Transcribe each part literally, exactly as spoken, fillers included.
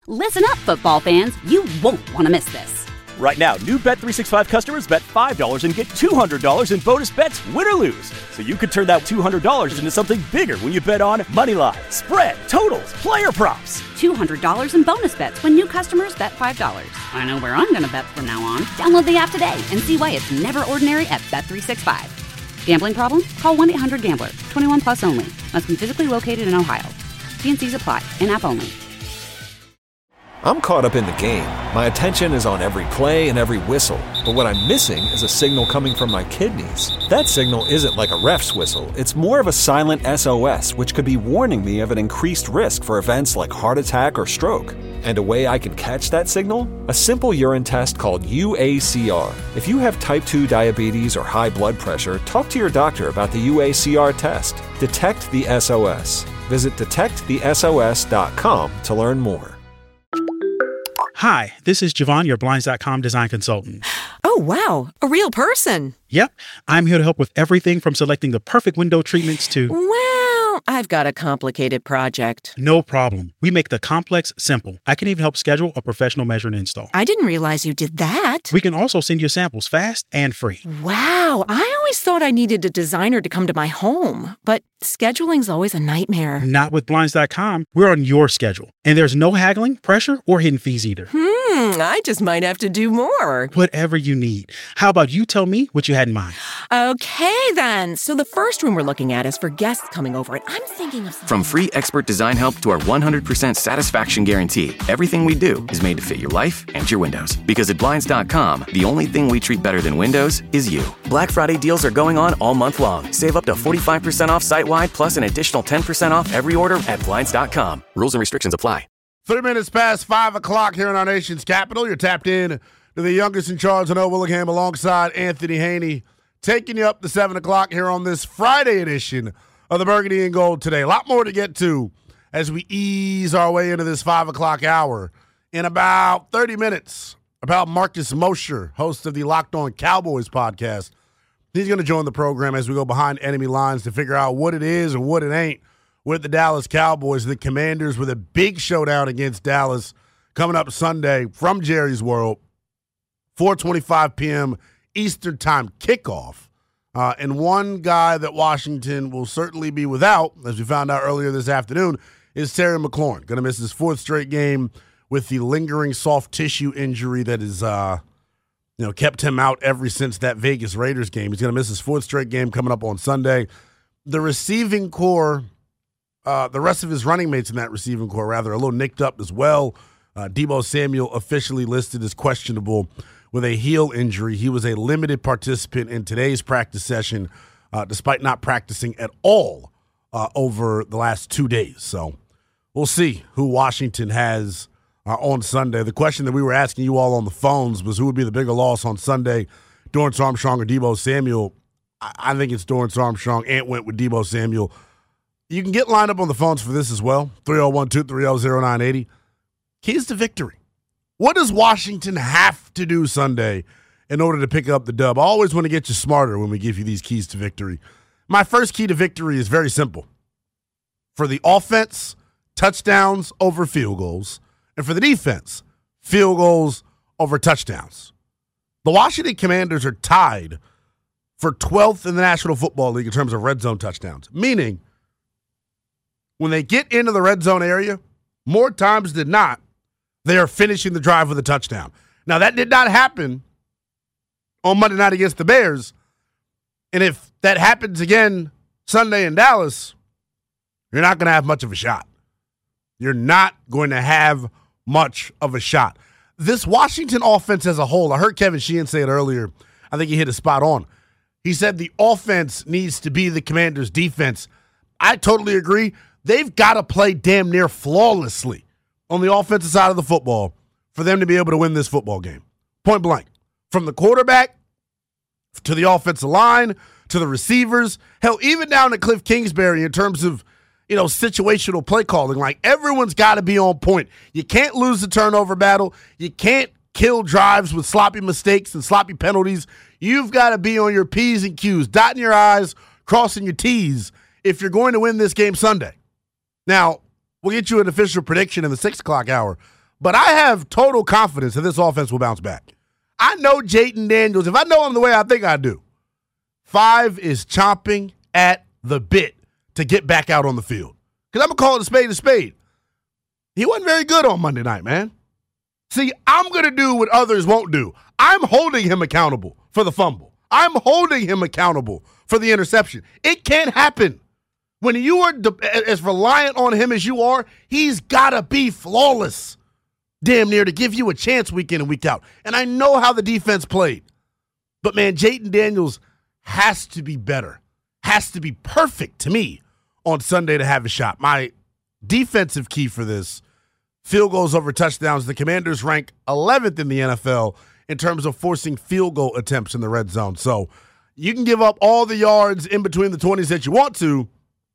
Listen up, football fans. You won't want to miss this. Right now, new Bet three sixty-five customers bet five dollars and get two hundred dollars in bonus bets, win or lose. So you could turn that two hundred dollars into something bigger when you bet on moneyline, spread, totals, player props. two hundred dollars in bonus bets when new customers bet five dollars. I know where I'm going to bet from now on. Download the app today and see why it's never ordinary at Bet three sixty-five. Gambling problem? Call one eight hundred gambler. twenty-one plus only. Must be physically located in Ohio. T and C's apply. In-app only. I'm caught up in the game. My attention is on every play and every whistle. But what I'm missing is a signal coming from my kidneys. That signal isn't like a ref's whistle. It's more of a silent S O S, which could be warning me of an increased risk for events like heart attack or stroke. And a way I can catch that signal? A simple urine test called U A C R. If you have type two diabetes or high blood pressure, talk to your doctor about the U A C R test. Detect the S O S. Visit detect the S O S dot com to learn more. Hi, this is Javon, your Blinds dot com design consultant. Oh, wow. A real person. Yep. I'm here to help with everything from selecting the perfect window treatments to... Well, I've got a complicated project. No problem. We make the complex simple. I can even help schedule a professional measure and install. I didn't realize you did that. We can also send you samples fast and free. Wow. I always thought I needed a designer to come to my home, but scheduling's always a nightmare. Not with Blinds dot com. We're on your schedule. And there's no haggling, pressure, or hidden fees either. Hmm, I just might have to do more. Whatever you need. How about you tell me what you had in mind? Okay, then. So the first room we're looking at is for guests coming over, and I'm thinking of... From free expert design help to our one hundred percent satisfaction guarantee, everything we do is made to fit your life and your windows. Because at Blinds dot com, the only thing we treat better than windows is you. Black Friday deals are going on all month long. Save up to forty-five percent off site-wide, plus an additional ten percent off every order at Blinds dot com. Rules and restrictions apply. Three minutes past five o'clock here in our nation's capital. You're tapped in to the youngest in charge of Noah Willingham alongside Anthony Haney, taking you up to seven o'clock here on this Friday edition of the Burgundy and Gold Today. A lot more to get to as we ease our way into this five o'clock hour. In about thirty minutes, about Marcus Mosher, host of the Locked On Cowboys podcast. He's going to join the program as we go behind enemy lines to figure out what it is and what it ain't with the Dallas Cowboys. The Commanders with a big showdown against Dallas coming up Sunday from Jerry's World, four twenty-five p.m. Eastern Time kickoff. Uh, and one guy that Washington will certainly be without, as we found out earlier this afternoon, is Terry McLaurin. Going to miss his fourth straight game with the lingering soft tissue injury that has uh, you know, kept him out ever since that Vegas Raiders game. He's going to miss his fourth straight game coming up on Sunday. The receiving core, uh, the rest of his running mates in that receiving core, rather, a little nicked up as well. Uh, Deebo Samuel officially listed as questionable with a heel injury. He was a limited participant in today's practice session, uh, despite not practicing at all uh, over the last two days. So we'll see who Washington has uh, on Sunday. The question that we were asking you all on the phones was who would be the bigger loss on Sunday, Dorrance Armstrong or Deebo Samuel. I, I think it's Dorrance Armstrong. Ant went with Deebo Samuel. You can get lined up on the phones for this as well, three oh one, two three oh, oh nine eight oh. Keys to victory. What does Washington have to do Sunday in order to pick up the dub? I always want to get you smarter when we give you these keys to victory. My first key to victory is very simple. For the offense, touchdowns over field goals. And for the defense, field goals over touchdowns. The Washington Commanders are tied for twelfth in the National Football League in terms of red zone touchdowns. Meaning, when they get into the red zone area, more times than not, they are finishing the drive with a touchdown. Now, that did not happen on Monday night against the Bears. And if that happens again Sunday in Dallas, you're not going to have much of a shot. You're not going to have much of a shot. This Washington offense as a whole, I heard Kevin Sheehan say it earlier. I think he hit it spot on. He said the offense needs to be the Commanders' defense. I totally agree. They've got to play damn near flawlessly on the offensive side of the football for them to be able to win this football game. Point blank. From the quarterback to the offensive line to the receivers, hell, even down to Cliff Kingsbury in terms of, you know, situational play calling. Like, everyone's got to be on point. You can't lose the turnover battle. You can't kill drives with sloppy mistakes and sloppy penalties. You've got to be on your P's and Q's, dotting your I's, crossing your T's if you're going to win this game Sunday. Now, we'll get you an official prediction in the six o'clock hour. But I have total confidence that this offense will bounce back. I know Jayden Daniels. If I know him the way I think I do, Five is chomping at the bit to get back out on the field. Because I'm going to call it a spade a spade. He wasn't very good on Monday night, man. See, I'm going to do what others won't do. I'm holding him accountable for the fumble. I'm holding him accountable for the interception. It can't happen. When you are as reliant on him as you are, he's got to be flawless, damn near, to give you a chance week in and week out. And I know how the defense played. But, man, Jayden Daniels has to be better, has to be perfect to me on Sunday to have a shot. My defensive key for this, field goals over touchdowns. The Commanders rank eleventh in the N F L in terms of forcing field goal attempts in the red zone. So you can give up all the yards in between the twenties that you want to.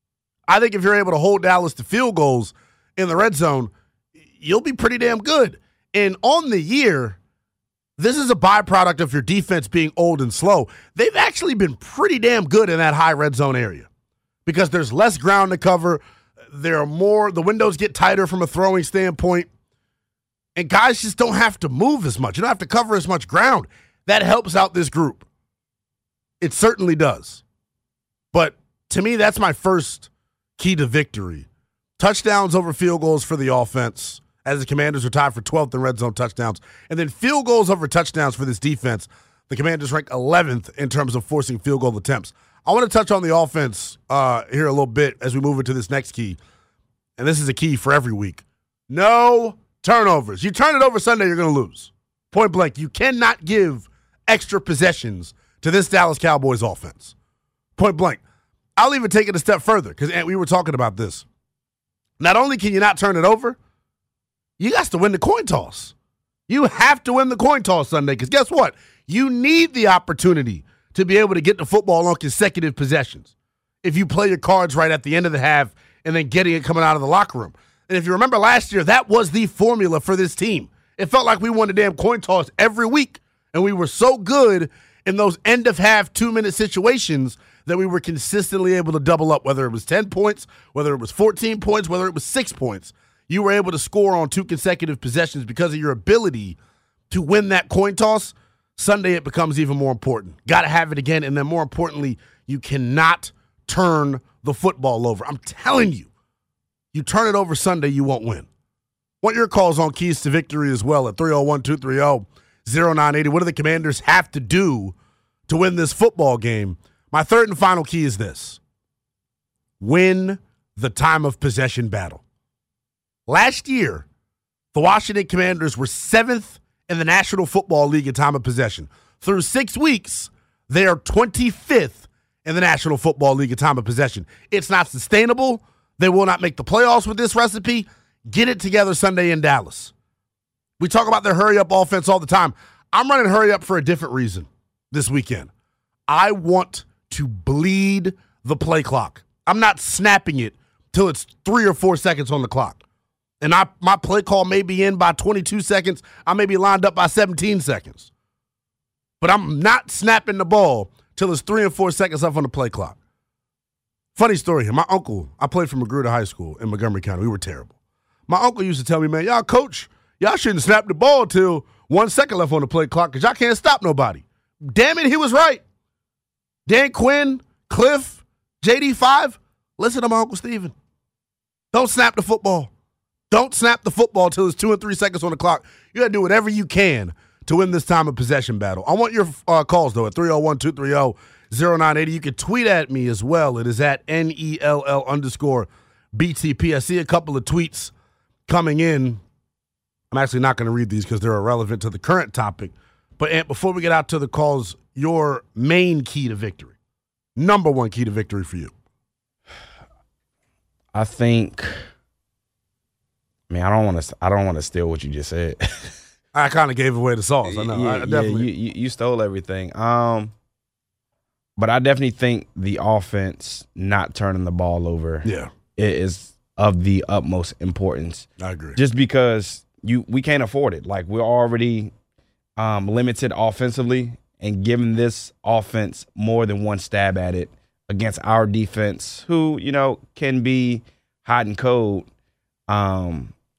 I think if you're able to hold Dallas to field goals in the red zone, you'll be pretty damn good. And on the year, this is a byproduct of your defense being old and slow. They've actually been pretty damn good in that high red zone area because there's less ground to cover. There are more, the windows get tighter from a throwing standpoint, and guys just don't have to move as much. You don't have to cover as much ground. That helps out this group. It certainly does. But to me, that's my first key to victory. Touchdowns over field goals for the offense, as the Commanders are tied for twelfth in red zone touchdowns. And then field goals over touchdowns for this defense. The Commanders rank eleventh in terms of forcing field goal attempts. I want to touch on the offense uh, here a little bit as we move into this next key. And this is a key for every week. No turnovers. You turn it over Sunday, you're going to lose. Point blank. You cannot give extra possessions to this Dallas Cowboys offense. Point blank. I'll even take it a step further because we were talking about this. Not only can you not turn it over, you got to win the coin toss. You have to win the coin toss Sunday because guess what? You need the opportunity to be able to get the football on consecutive possessions if you play your cards right at the end of the half and then getting it coming out of the locker room. And if you remember last year, that was the formula for this team. It felt like we won the damn coin toss every week, and we were so good in those end-of-half two-minute situations that we were consistently able to double up, whether it was ten points, whether it was fourteen points, whether it was six points. You were able to score on two consecutive possessions because of your ability to win that coin toss. Sunday, it becomes even more important. Got to have it again, and then more importantly, you cannot turn the football over. I'm telling you, you turn it over Sunday, you won't win. Want your calls on keys to victory as well at three oh one, two three oh, oh nine eight oh. What do the Commanders have to do to win this football game? My third and final key is this. Win the time of possession battle. Last year, the Washington Commanders were seventh in the National Football League in time of possession. Through six weeks, they are twenty-fifth in the National Football League in time of possession. It's not sustainable. They will not make the playoffs with this recipe. Get it together Sunday in Dallas. We talk about their hurry-up offense all the time. I'm running hurry-up for a different reason this weekend. I want to bleed the play clock. I'm not snapping it till it's three or four seconds on the clock. And I, my play call may be in by twenty-two seconds. I may be lined up by seventeen seconds. But I'm not snapping the ball till it's three and four seconds up on the play clock. Funny story here. My uncle, I played for Magruder High School in Montgomery County. We were terrible. My uncle used to tell me, man, y'all coach, y'all shouldn't snap the ball till one second left on the play clock because y'all can't stop nobody. Damn it, he was right. Dan Quinn, Cliff, J D five, listen to my Uncle Steven. Don't snap the football. Don't snap the football till it's two and three seconds on the clock. You got to do whatever you can to win this time of possession battle. I want your uh, calls, though, at three oh one, two three oh, oh nine eight oh. You can tweet at me as well. It is at N E L L underscore B T P. I see a couple of tweets coming in. I'm actually not going to read these because they're irrelevant to the current topic. But Ant, before we get out to the calls, your main key to victory, number one key to victory for you. I think, I mean, I don't want to. I don't want to steal what you just said. I kind of gave away the sauce. I know. Yeah, I definitely. Yeah, you, you stole everything. Um, but I definitely think the offense not turning the ball over. Yeah. is of the utmost importance. I agree. Just because you we can't afford it. Like, we're already um, limited offensively, and giving this offense more than one stab at it against our defense, who, you know, can be hot and cold, um,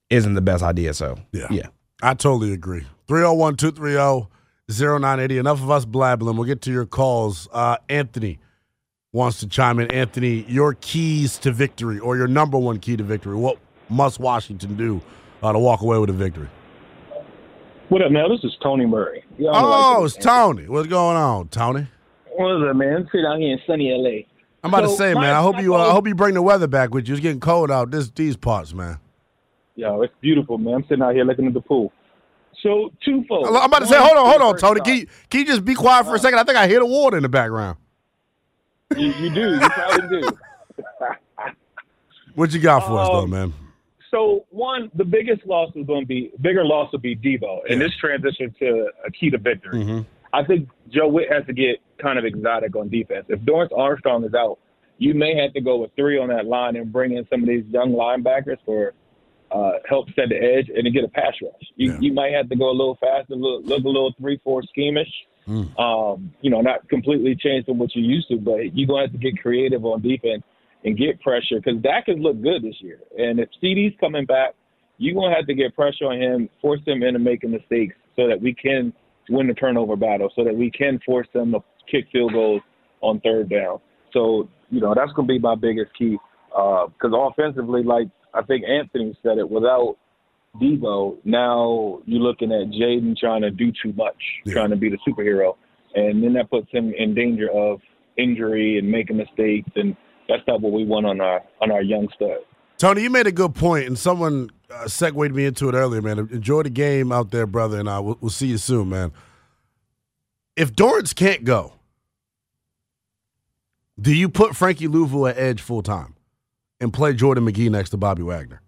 isn't the best idea. So, yeah. yeah. I totally agree. three oh one, two three oh, oh nine eight oh. Enough of us blabbling. We'll get to your calls. Uh, Anthony wants to chime in. Anthony, your keys to victory or your number one key to victory. What must Washington do uh, to walk away with a victory? What up, man? This is Tony Murray. Y'all oh, like it's Tony. What's going on, Tony? What's up, man? I'm sitting out here in sunny L A. I'm about so, to say, my, man, I hope you uh, I hope you bring the weather back with you. It's getting cold out this these parts, man. Yo, it's beautiful, man. I'm sitting out here looking at the pool. So, twofold. I'm about to say, hold on, hold on, Tony. Can you, can you just be quiet for a second? I think I hear the water in the background. You, you do. You probably do. What you got for um, us, though, man? So, one, the biggest loss is going to be, bigger loss will be Debo. And yeah. this transition to a key to victory. Mm-hmm. I think Joe Witt has to get kind of exotic on defense. If Dorrance Armstrong is out, you may have to go with three on that line and bring in some of these young linebackers for uh, help set the edge and to get a pass rush. You, yeah. you might have to go a little faster, look, look a little three four schemish. Mm. Um, you know, not completely change from what you're used to, but you're going to have to get creative on defense and get pressure because Dak has looked good this year. And if C D's coming back, you're going to have to get pressure on him, force him into making mistakes so that we can win the turnover battle, so that we can force them to kick field goals on third down. So, you know, that's going to be my biggest key because uh, offensively, like I think Anthony said it, without Debo, now you're looking at Jaden trying to do too much, yeah. trying to be the superhero. And then that puts him in danger of injury and making mistakes, and that's not what we want on our on our young stud. Tony, you made a good point, and someone uh, segued me into it earlier, man. Enjoy the game out there, brother, and uh, we'll, we'll see you soon, man. If Dorrance can't go, do you put Frankie Louvu at edge full time and play Jordan McGee next to Bobby Wagner?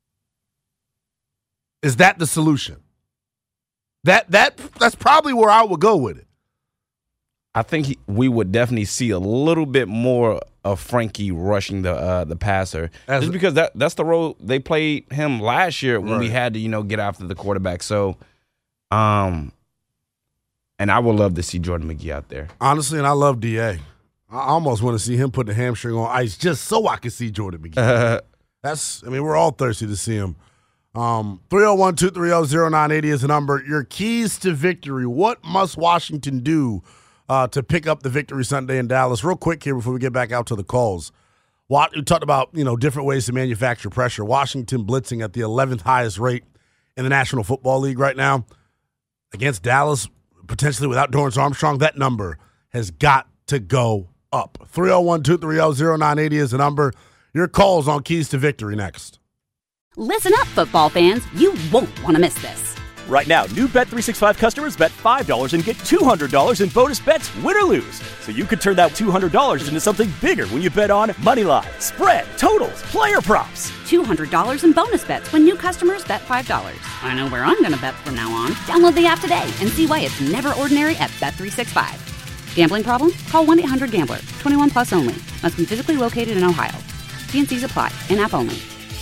Is that the solution? That that that's probably where I would go with it. I think he, we would definitely see a little bit more of Frankie rushing the uh, the passer, As just because that that's the role they played him last year when right. we had to you know get after the quarterback. So, um, and I would love to see Jordan McGee out there. Honestly, and I love D A. I almost want to see him put the hamstring on ice just so I can see Jordan McGee. That's I mean we're all thirsty to see him. Um, three oh one, two three oh, oh nine eight oh is the number. Your keys to victory. What must Washington do uh, to pick up the victory Sunday in Dallas? Real quick here before we get back out to the calls. We talked about, you know, different ways to manufacture pressure. Washington blitzing at the eleventh highest rate in the National Football League right now. Against Dallas, potentially without Dorrance Armstrong, that number has got to go up. three oh one, two three oh, oh nine eight oh is the number. Your calls on keys to victory next. Listen up, football fans. You won't want to miss this. Right now, new Bet three sixty-five customers bet five dollars and get two hundred dollars in bonus bets, win or lose. So you could turn that two hundred dollars into something bigger when you bet on Moneyline, spread, totals, player props. two hundred dollars in bonus bets when new customers bet five dollars. I know where I'm going to bet from now on. Download the app today and see why it's never ordinary at Bet three sixty-five. Gambling problem? Call one eight hundred gambler. twenty-one plus only. Must be physically located in Ohio. T and C's apply. In-app only.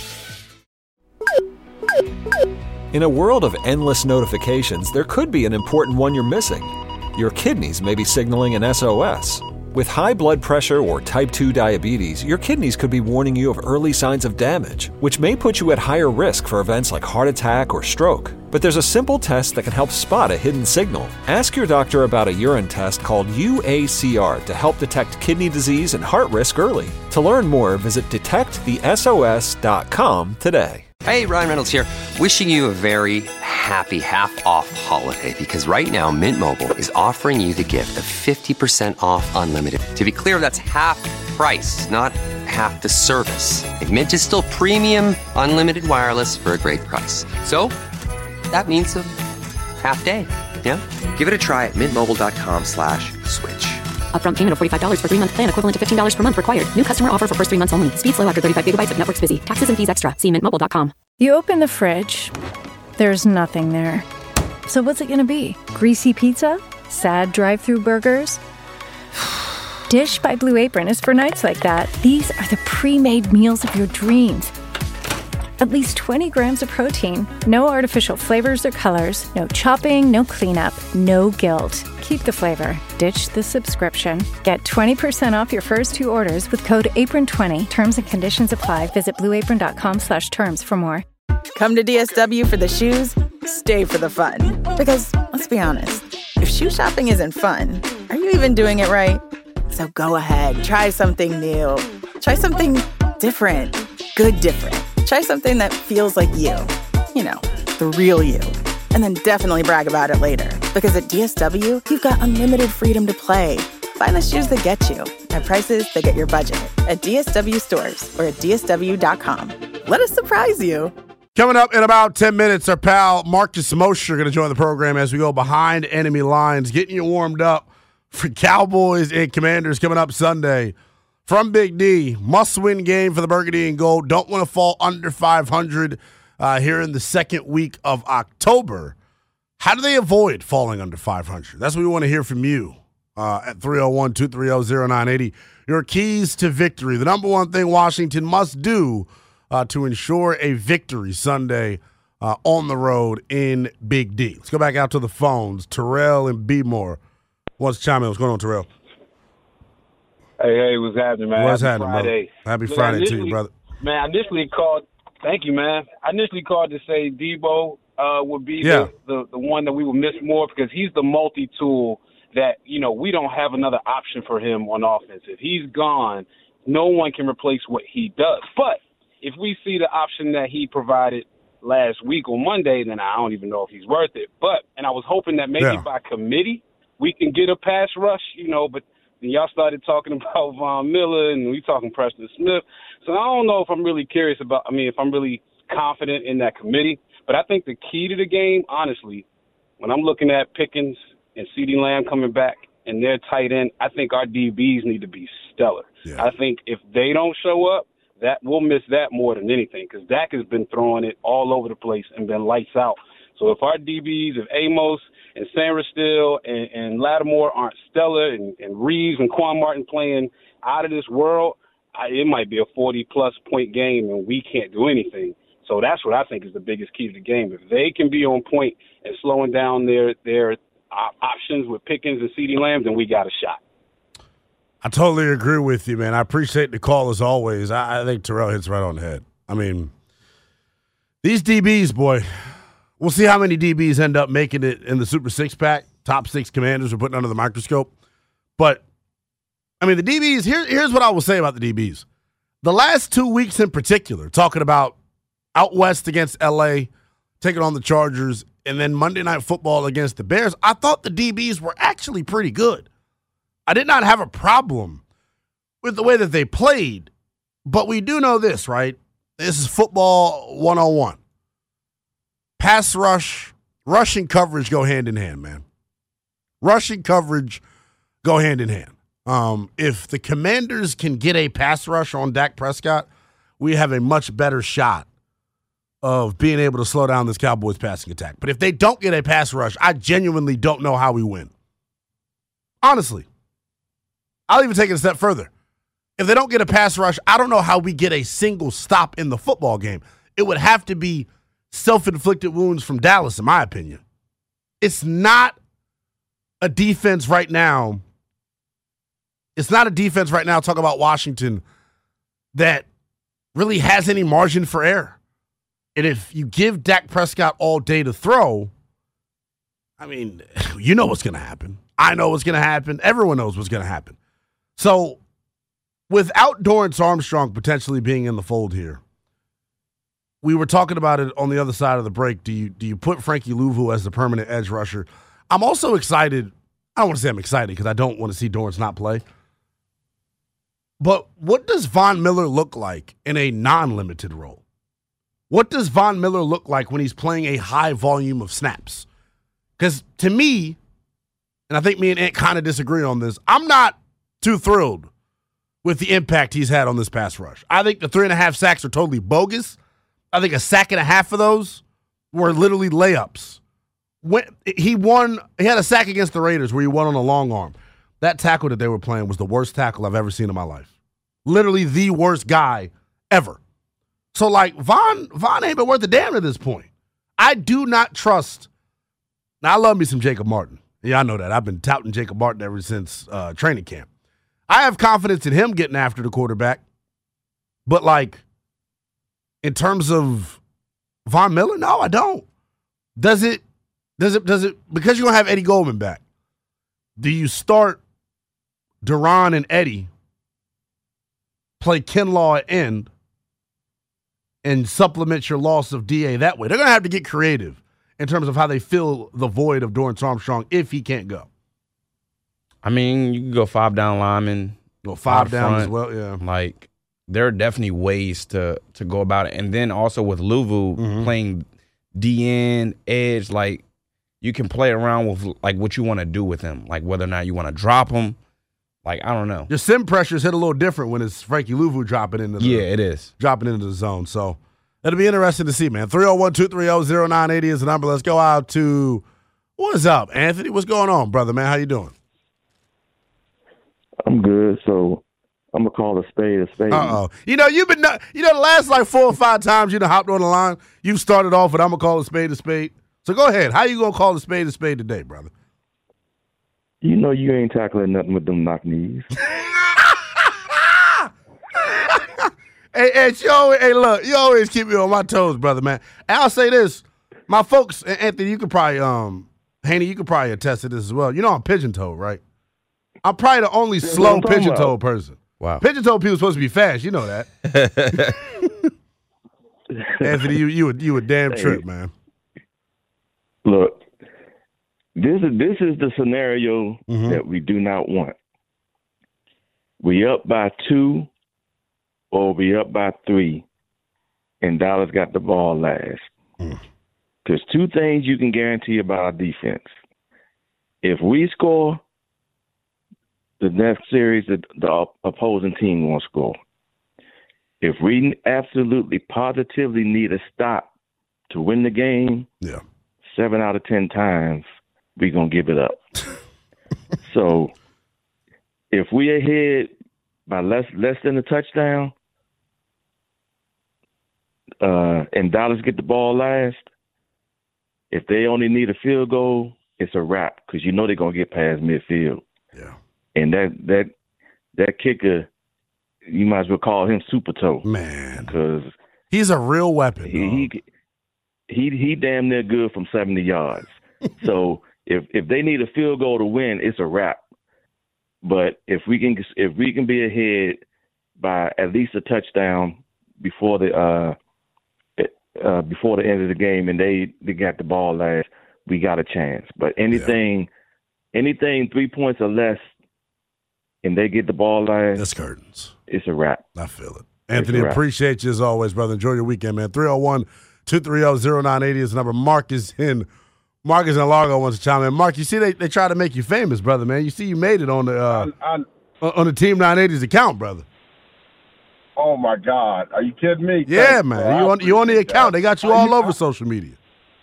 In a world of endless notifications, there could be an important one you're missing. Your kidneys may be signaling an S O S. With high blood pressure or type two diabetes, your kidneys could be warning you of early signs of damage, which may put you at higher risk for events like heart attack or stroke. But there's a simple test that can help spot a hidden signal. Ask your doctor about a urine test called U A C R to help detect kidney disease and heart risk early. To learn more, visit detect the S O S dot com today. Hey, Ryan Reynolds here, wishing you a very happy half-off holiday because right now Mint Mobile is offering you the gift of fifty percent off unlimited. To be clear, that's half price, not half the service. Like Mint is still premium unlimited wireless for a great price. So that means a half day, yeah? Give it a try at mintmobile.com slash switch. Upfront payment of forty-five dollars for three-month plan equivalent to fifteen dollars per month required. New customer offer for first three months only. Speed slow after thirty-five gigabytes if network's busy. Taxes and fees extra. See mint mobile dot com. You open the fridge. There's nothing there. So what's it going to be? Greasy pizza? Sad drive-thru burgers? Dish by Blue Apron is for nights like that. These are the pre-made meals of your dreams. At least twenty grams of protein, no artificial flavors or colors, no chopping, no cleanup, no guilt. Keep the flavor. Ditch the subscription. Get twenty percent off your first two orders with code apron twenty. Terms and conditions apply. Visit blue apron dot com slash terms for more. Come to D S W for the shoes, stay for the fun. Because, let's be honest, if shoe shopping isn't fun, are you even doing it right? So go ahead, try something new. Try something different. Good different. Try something that feels like you. You know, the real you. And then definitely brag about it later. Because at D S W, you've got unlimited freedom to play. Find the shoes that get you at prices that get your budget at D S W stores or at D S W dot com. Let us surprise you. Coming up in about ten minutes, our pal Marcus Mosher going to join the program as we go behind enemy lines, getting you warmed up for Cowboys and Commanders coming up Sunday. From Big D, must-win game for the Burgundy and Gold. Don't want to fall under five hundred uh, here in the second week of October. How do they avoid falling under five hundred? That's what we want to hear from you uh, at three oh one, two three oh, oh nine eight oh. Your keys to victory. The number one thing Washington must do Uh, to ensure a victory Sunday uh, on the road in Big D. Let's go back out to the phones. Terrell and B-More wants to chime in. What's going on, Terrell? Hey, hey, what's happening, man? What's Happy happening, Friday. brother? Happy Look, Friday to you, brother. Man, I initially called – thank you, man. I initially called to say Debo uh, would be Yeah. the, the, the one that we would miss more because he's the multi-tool that, you know, we don't have another option for him on offense. If he's gone, no one can replace what he does. But if we see the option that he provided last week on Monday, then I don't even know if he's worth it. But, and I was hoping that maybe Yeah. by committee we can get a pass rush, you know, but then y'all started talking about Von Miller and we talking Preston Smith. So I don't know if I'm really curious about, I mean, if I'm really confident in that committee. But I think the key to the game, honestly, when I'm looking at Pickens and CeeDee Lamb coming back and their tight end, I think our D Bs need to be stellar. Yeah. I think if they don't show up, that we'll miss that more than anything because Dak has been throwing it all over the place and been lights out. So if our D Bs, if Amos and Sandra Still and, and Lattimore aren't stellar and, and Reeves and Quan Martin playing out of this world, I, it might be a forty-plus point game and we can't do anything. So that's what I think is the biggest key to the game. If they can be on point and slowing down their their op- options with Pickens and CeeDee Lamb, then we got a shot. I totally agree with you, man. I appreciate the call as always. I, I think Terrell hits right on the head. I mean, these D Bs, boy, we'll see how many D Bs end up making it in the Super Six-Pack. Top six Commanders are putting under the microscope. But, I mean, the D Bs, here, here's what I will say about the D Bs. The last two weeks in particular, talking about out west against L A, taking on the Chargers, and then Monday Night Football against the Bears, I thought the D Bs were actually pretty good. I did not have a problem with the way that they played, but we do know this, right? This is football one oh one. Pass rush, rushing coverage go hand in hand, man. Rushing coverage go hand in hand. Um, if the Commanders can get a pass rush on Dak Prescott, we have a much better shot of being able to slow down this Cowboys passing attack. But if they don't get a pass rush, I genuinely don't know how we win. Honestly. I'll even take it a step further. If they don't get a pass rush, I don't know how we get a single stop in the football game. It would have to be self-inflicted wounds from Dallas, in my opinion. It's not a defense right now. It's not a defense right now, talk about Washington, that really has any margin for error. And if you give Dak Prescott all day to throw, I mean, you know what's going to happen. I know what's going to happen. Everyone knows what's going to happen. So, without Dorrance Armstrong potentially being in the fold here, we were talking about it on the other side of the break. Do you do you put Frankie Louvu as the permanent edge rusher? I'm also excited. I don't want to say I'm excited because I don't want to see Dorrance not play. But what does Von Miller look like in a non-limited role? What does Von Miller look like when he's playing a high volume of snaps? Because to me, and I think me and Ant kind of disagree on this, I'm not too thrilled with the impact he's had on this pass rush. I think the three and a half sacks are totally bogus. I think a sack and a half of those were literally layups. When he won, he had a sack against the Raiders where he won on a long arm. That tackle that they were playing was the worst tackle I've ever seen in my life. Literally the worst guy ever. So, like, Von, Von ain't been worth a damn at this point. I do not trust. Now, I love me some Jacob Martin. Yeah, I know that. I've been touting Jacob Martin ever since uh, training camp. I have confidence in him getting after the quarterback. But, like, in terms of Von Miller? No, I don't. Does it, does it, does it, because you're going to have Eddie Goldman back, do you start Duran and Eddie, play Kinlaw at end, and supplement your loss of D A that way? They're going to have to get creative in terms of how they fill the void of Dorrance Armstrong if he can't go. I mean, you can go five down linemen. Go five down front. as well, yeah. Like, there are definitely ways to to go about it. And then also with Luvu Mm-hmm. playing D N, edge, like, you can play around with, like, what you want to do with him. Like, whether or not you want to drop him. Like, I don't know. Your sim pressures hit a little different when it's Frankie Luvu dropping into the, Yeah, it is. dropping into the zone. So it'll be interesting to see, man. three oh one, two three oh, oh nine eight oh is the number. Let's go out to, what's up, Anthony? What's going on, brother, man? How you doing? I'm good, so I'm going to call a spade a spade. Uh-oh. You know, you've been, you know, the last like four or five times you done hopped on the line, you started off with I'm going to call a spade a spade. So go ahead. How you going to call a spade a spade today, brother? You know you ain't tackling nothing with them knock knees. Hey, hey, you always, hey, look, you always keep me on my toes, brother, man. And I'll say this. My folks, and Anthony, you could probably, um, Haney, you could probably attest to this as well. You know I'm pigeon-toed, right? I'm probably the only That's slow what I'm talking pigeon-toed about. person. Wow. Pigeon-toed people are supposed to be fast. You know that. Anthony, you you a, you a damn Hey. trip, man. Look, this is this is the scenario Mhm. that we do not want. We up by two or we up by three, and Dallas got the ball last. There's two things you can guarantee about our defense. If we score, the next series, the, the opposing team won't score. If we absolutely, positively need a stop to win the game, yeah, seven out of ten times, we're going to give it up. So if we ahead by less less than a touchdown, uh, and Dallas get the ball last, if they only need a field goal, it's a wrap because you know they're going to get past midfield. Yeah. And that that that kicker, you might as well call him Super Toe. Man. Because he's a real weapon. He, he he he damn near good from seventy yards. So if if they need a field goal to win, it's a wrap. But if we can if we can be ahead by at least a touchdown before the uh, uh before the end of the game, and they, they got the ball last, we got a chance. But anything yeah. anything three points or less, and they get the ball last, that's curtains. It's a wrap. I feel it. Anthony, appreciate you as always, brother. Enjoy your weekend, man. three oh one, two three oh, oh nine eight oh is the number. Mark is in. Mark is in Largo wants to chime in. Mark, you see they, they try to make you famous, brother, man. You see you made it on the uh, I, I, on the Team nine eighties account, brother. Oh, my God. Are you kidding me? Yeah, Thanks, man. bro. You on, you on the account. that. They got you Are all you- over social media.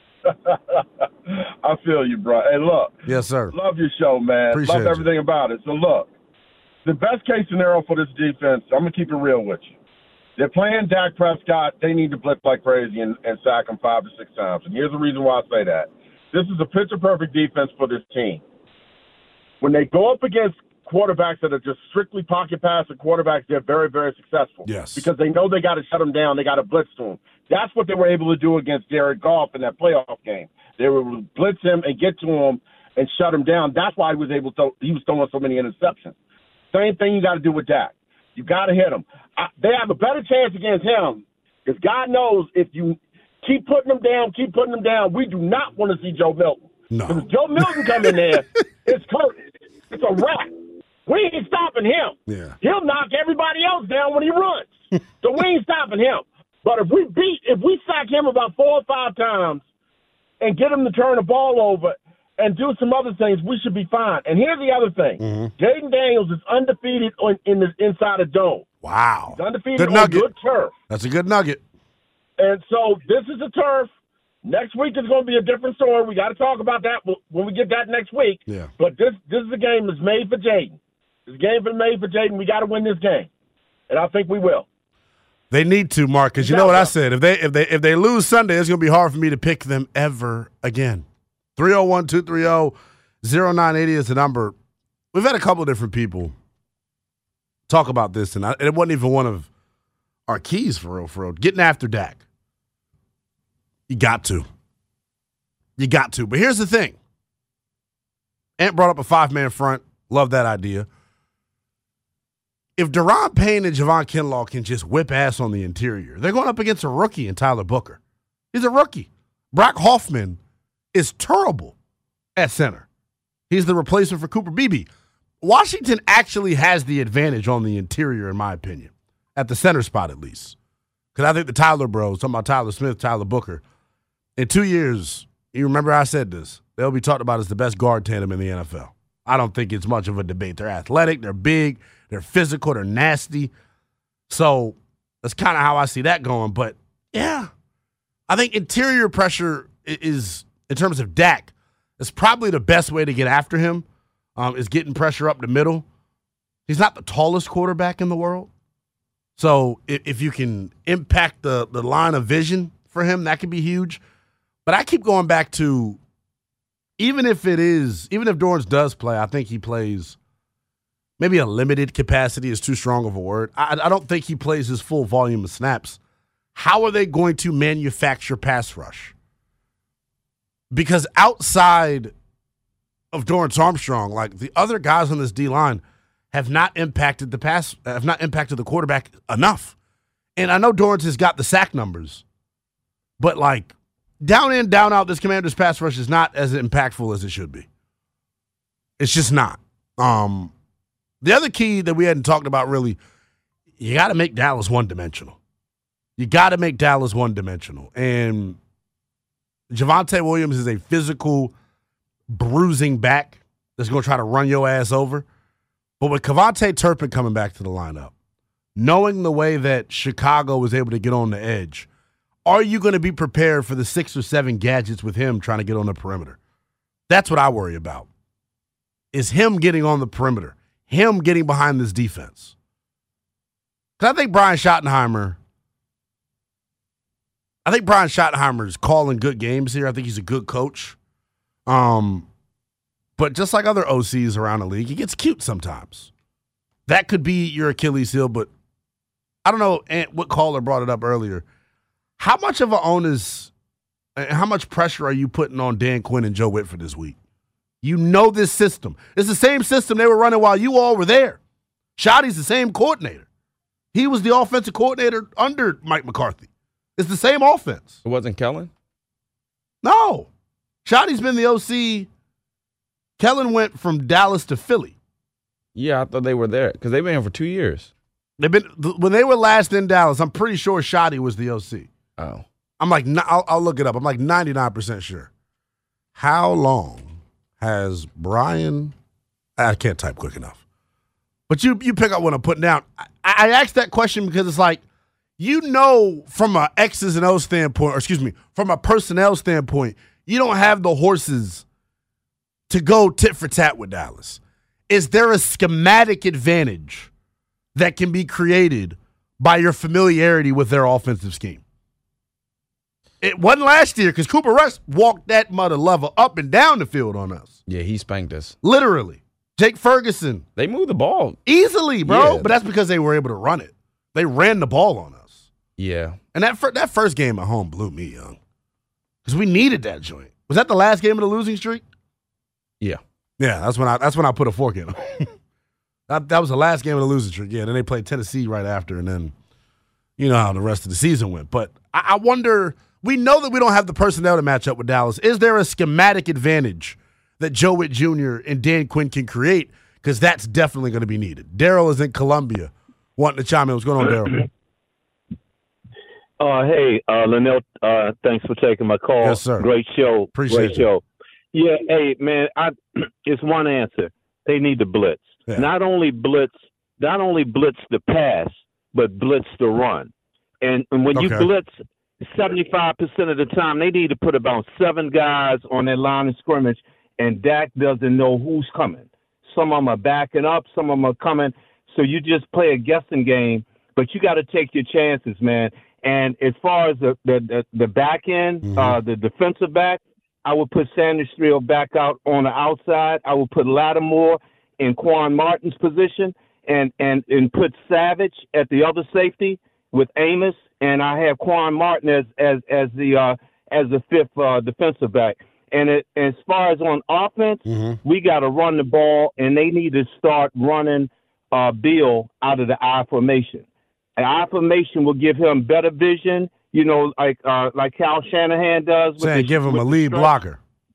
I feel you, bro. Hey, look. Yes, sir. Love your show, man. Appreciate Love you. everything about it. So, look, the best case scenario for this defense, I'm going to keep it real with you. They're playing Dak Prescott. They need to blitz like crazy and, and sack him five to six times. And here's the reason why I say that. This is a picture-perfect defense for this team. When they go up against quarterbacks that are just strictly pocket passer quarterbacks, they're very, very successful. Yes. Because they know they got to shut them down. They got to blitz to them. That's what they were able to do against Jared Goff in that playoff game. They would blitz him and get to him and shut him down. That's why he was able to. He was throwing so many interceptions. Same thing you got to do with Dak. You got to hit him. I, they have a better chance against him because God knows if you keep putting them down, keep putting them down. We do not want to see Joe Milton. No. If Joe Milton come in there, it's curtain. It's a wrap. We ain't stopping him. Yeah. He'll knock everybody else down when he runs. So we ain't stopping him. But if we beat, if we sack him about four or five times and get him to turn the ball over and do some other things, we should be fine. And here's the other thing. Mm-hmm. Jaden Daniels is undefeated on, in the inside the dome. Wow. He's undefeated Good on nugget. good turf. That's a good nugget. And so this is a turf. Next week is going to be a different story. We got to talk about that when we get that next week. Yeah. But this this is a game that's made for Jaden. This game is made for Jaden. We got to win this game, and I think we will. They need to, Mark, because you know what I said. If they if they if they lose Sunday, it's gonna be hard for me to pick them ever again. three oh one, two three oh, oh nine eight oh is the number. We've had a couple different people talk about this, and I, it wasn't even one of our keys for real, for real. Getting after Dak. You got to. You got to. But here's the thing. Ant brought up a five-man front. Love that idea. If Deron Payne and Javon Kinlaw can just whip ass on the interior, they're going up against a rookie in Tyler Booker. He's a rookie. Brock Hoffman is terrible at center. He's the replacement for Cooper Beebe. Washington actually has the advantage on the interior, in my opinion, at the center spot at least. Because I think the Tyler bros, talking about Tyler Smith, Tyler Booker, in two years, you remember I said this, they'll be talked about as the best guard tandem in the N F L. I don't think it's much of a debate. They're athletic, they're big, they're physical, they're nasty. So that's kind of how I see that going. But, yeah, I think interior pressure is, in terms of Dak, is probably the best way to get after him, um, is getting pressure up the middle. He's not the tallest quarterback in the world. So if, if you can impact the, the line of vision for him, that could be huge. But I keep going back to, even if it is, even if Dorrance does play, I think he plays maybe a limited capacity is too strong of a word. I, I don't think he plays his full volume of snaps. How are they going to manufacture pass rush? Because outside of Dorrance Armstrong, like the other guys on this D-line have not impacted the pass, have not impacted the quarterback enough. And I know Dorrance has got the sack numbers, but like down in, down out, this Commander's pass rush is not as impactful as it should be. It's just not. Um, the other key that we hadn't talked about really, you got to make Dallas one-dimensional. You got to make Dallas one-dimensional. And Javonte Williams is a physical, bruising back that's going to try to run your ass over. But with Kevontae Turpin coming back to the lineup, knowing the way that Chicago was able to get on the edge, are you going to be prepared for the six or seven gadgets with him trying to get on the perimeter? That's what I worry about, is him getting on the perimeter, him getting behind this defense. Because I think Brian Schottenheimer, I think Brian Schottenheimer is calling good games here. I think he's a good coach. Um, but just like other O Cs around the league, he gets cute sometimes. That could be your Achilles heel, but I don't know what caller brought it up earlier. How much of an onus, how much pressure are you putting on Dan Quinn and Joe Whitford this week? You know this system. It's the same system they were running while you all were there. Schotty's the same coordinator. He was the offensive coordinator under Mike McCarthy. It's the same offense. It wasn't Kellen? No. Schotty's been the O C. Kellen went from Dallas to Philly. Yeah, I thought they were there because they've been here for two years. They've been when they were last in Dallas. I'm pretty sure Schotty was the O C. Oh, I'm like, I'll, I'll look it up. I'm like ninety-nine percent sure. How long has Brian? I can't type quick enough. But you you pick up what I'm putting down. I, I asked that question because it's like, you know, from a X's and O's standpoint, or excuse me, from a personnel standpoint, you don't have the horses to go tit for tat with Dallas. Is there a schematic advantage that can be created by your familiarity with their offensive scheme? It wasn't last year because Cooper Rush walked that mother lover up and down the field on us. Yeah, he spanked us. Literally. Jake Ferguson. They moved the ball. Easily, bro. Yeah. But that's because they were able to run it. They ran the ball on us. Yeah. And that, fir- that first game at home blew me, young. Because we needed that joint. Was that the last game of the losing streak? Yeah. Yeah, that's when I that's when I put a fork in them. that, that was the last game of the losing streak. Yeah, then they played Tennessee right after, and then you know how the rest of the season went. But I, I wonder, we know that we don't have the personnel to match up with Dallas. Is there a schematic advantage that Joe Witt Junior and Dan Quinn can create? Because that's definitely going to be needed. Daryl is in Columbia wanting to chime in. What's going on, Daryl? Uh, hey, uh, Linnell, uh, thanks for taking my call. Yes, sir. Great show. Appreciate Great it. show. Yeah, hey, man, I, it's one answer. They need to blitz. Yeah. Not only blitz, not only blitz the pass, but blitz the run. And, and when you Okay. blitz seventy-five percent of the time, they need to put about seven guys on their line of scrimmage, and Dak doesn't know who's coming. Some of them are backing up, some of them are coming. So you just play a guessing game, but you got to take your chances, man. And as far as the the, the, the back end, Mm-hmm. uh, the defensive back, I would put Sanders-Streel back out on the outside. I would put Lattimore in Quan Martin's position and, and, and put Savage at the other safety with Amos. And I have Quan Martin as as, as the uh, as a fifth uh, defensive back. And it, as far as on offense, mm-hmm. we got to run the ball, and they need to start running uh, Bill out of the I formation. An I formation will give him better vision, you know, like uh, like Cal Shanahan does. With Saying the, give him a lead blocker.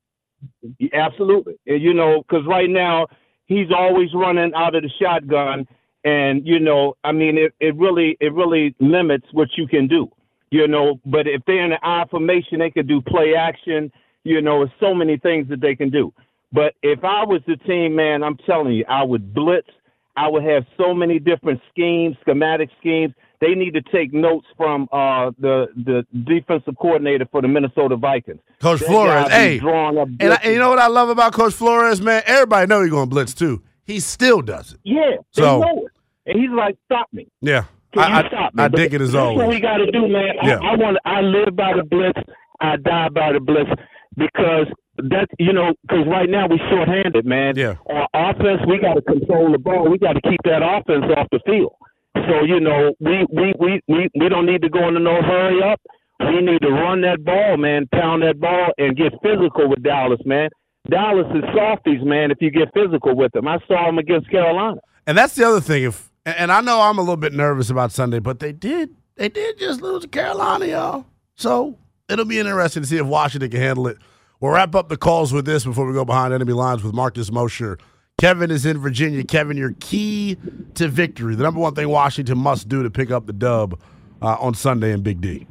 Absolutely. You know, because right now he's always running out of the shotgun, and, you know, I mean, it, it really it really limits what you can do, you know. But if they're in the I formation, they could do play action. You know, there's so many things that they can do. But if I was the team, man, I'm telling you, I would blitz. I would have so many different schemes, schematic schemes. They need to take notes from uh, the the defensive coordinator for the Minnesota Vikings. Coach That Flores, guy be hey, drawing up and, I, and you know what I love about Coach Flores, man? Everybody know he's going to blitz, too. He still does it. Yeah, they So- know it. And he's like, stop me. Yeah. Can I, you stop I, me? I But dig it as that's always. what we got to do, man. Yeah. I, I want. I live by the blitz. I die by the blitz because that, you know, because right now we shorthanded, man. Yeah. On offense, we got to control the ball. We got to keep that offense off the field. So, you know, we we, we, we we don't need to go into no hurry up. We need to run that ball, man, pound that ball, and get physical with Dallas, man. Dallas is softies, man, if you get physical with them. I saw them against Carolina. And that's the other thing. If and I know I'm a little bit nervous about Sunday, but they did they did just lose to Carolina, y'all. So it'll be interesting to see if Washington can handle it. We'll wrap up the calls with this before we go behind enemy lines with Marcus Mosher. Kevin is in Virginia. Kevin, your key to victory, the number one thing Washington must do to pick up the dub uh, on Sunday in Big D.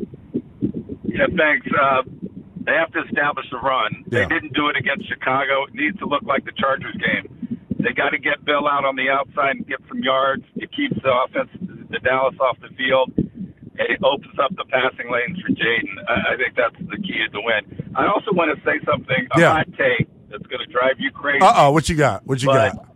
Yeah, thanks. Uh, they have to establish a run. Yeah. They didn't do it against Chicago. It needs to look like the Chargers game. They got to get Bill out on the outside and get some yards. It keeps the offense, the Dallas off the field. It opens up the passing lanes for Jaden. I, I think that's the key to the win. I also want to say something, a Yeah. hot take that's going to drive you crazy. Uh-oh, what you got? What you But got?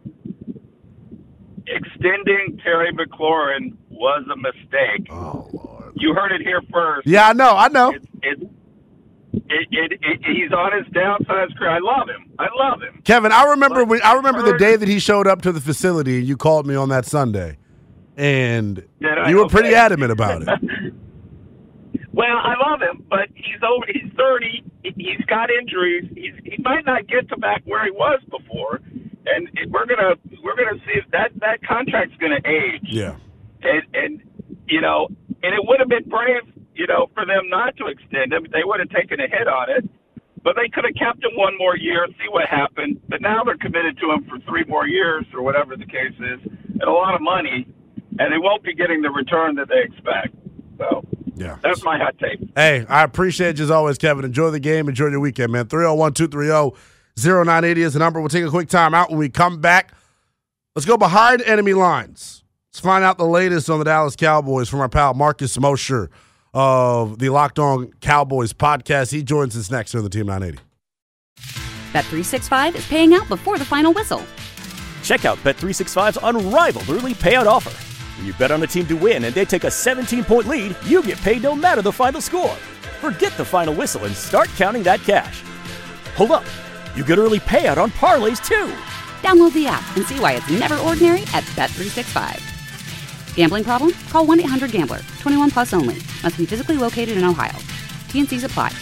extending Terry McLaurin was a mistake. Oh, Lord. You heard it here first. Yeah, I know, I know. It, it, it, it, it, he's on his downside career. I love him. I love him. Kevin, I remember But when I remember the heard- day that he showed up to the facility and you called me on that Sunday. And Did I? you were pretty Okay. adamant about it. Well, I love him, but he's over. He's thirty. He's got injuries. He's, he might not get to back where he was before, and it- we're gonna we're gonna see if that that contract's gonna age. Yeah. And and you know, and it would have been brave, you know, for them not to extend him. They would have taken a hit on it, but they could have kept him one more year, see what happened. But now they're committed to him for three more years, or whatever the case is, and a lot of money, and they won't be getting the return that they expect. So. Yeah. That's my hot take. Hey, I appreciate you as always, Kevin. Enjoy the game. Enjoy your weekend, man. three oh one, two three oh, oh nine eight oh is the number. We'll take a quick time out. When we come back, let's go behind enemy lines. Let's find out the latest on the Dallas Cowboys from our pal Marcus Mosher of the Locked On Cowboys podcast. He joins us next here on the Team nine eighty. Bet three sixty-five is paying out before the final whistle. Check out Bet three sixty-five's unrivaled early payout offer. When you bet on a team to win and they take a seventeen-point lead, you get paid no matter the final score. Forget the final whistle and start counting that cash. Hold up. You get early payout on parlays, too. Download the app and see why it's never ordinary at Bet three sixty-five. Gambling problem? Call one eight hundred gambler. twenty-one plus only. Must be physically located in Ohio. T N Cs apply.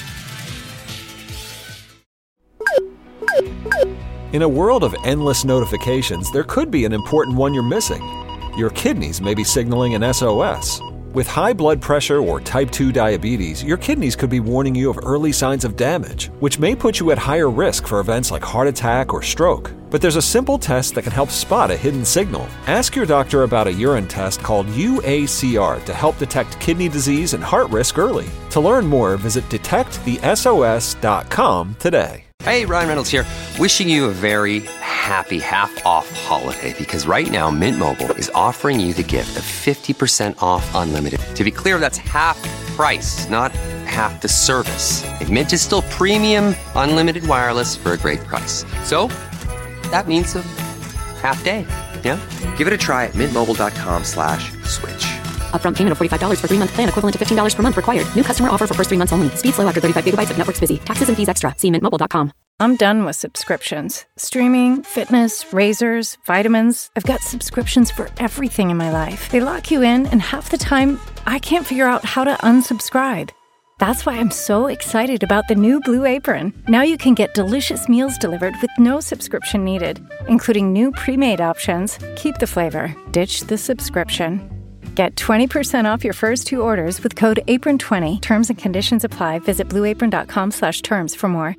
In a world of endless notifications, there could be an important one you're missing. Your kidneys may be signaling an S O S. With high blood pressure or type two diabetes, your kidneys could be warning you of early signs of damage, which may put you at higher risk for events like heart attack or stroke. But there's a simple test that can help spot a hidden signal. Ask your doctor about a urine test called U A C R to help detect kidney disease and heart risk early. To learn more, visit detect the S O S dot com today. Hey, Ryan Reynolds here, wishing you a very happy half-off holiday because right now Mint Mobile is offering you the gift of fifty percent off unlimited. To be clear, that's half price, not half the service. And Mint is still premium unlimited wireless for a great price. So, that means a half day, yeah? Give it a try at mintmobile.com slash switch. Upfront payment of forty-five dollars for three-month plan equivalent to fifteen dollars per month required. New customer offer for first three months only. Speed slow after thirty-five gigabytes if network's busy. Taxes and fees extra. See mint mobile dot com. I'm done with subscriptions. Streaming, fitness, razors, vitamins. I've got subscriptions for everything in my life. They lock you in, and half the time, I can't figure out how to unsubscribe. That's why I'm so excited about the new Blue Apron. Now you can get delicious meals delivered with no subscription needed, including new pre-made options. Keep the flavor, ditch the subscription. Get twenty percent off your first two orders with code apron twenty. Terms and conditions apply. Visit blueapron.com slash terms for more.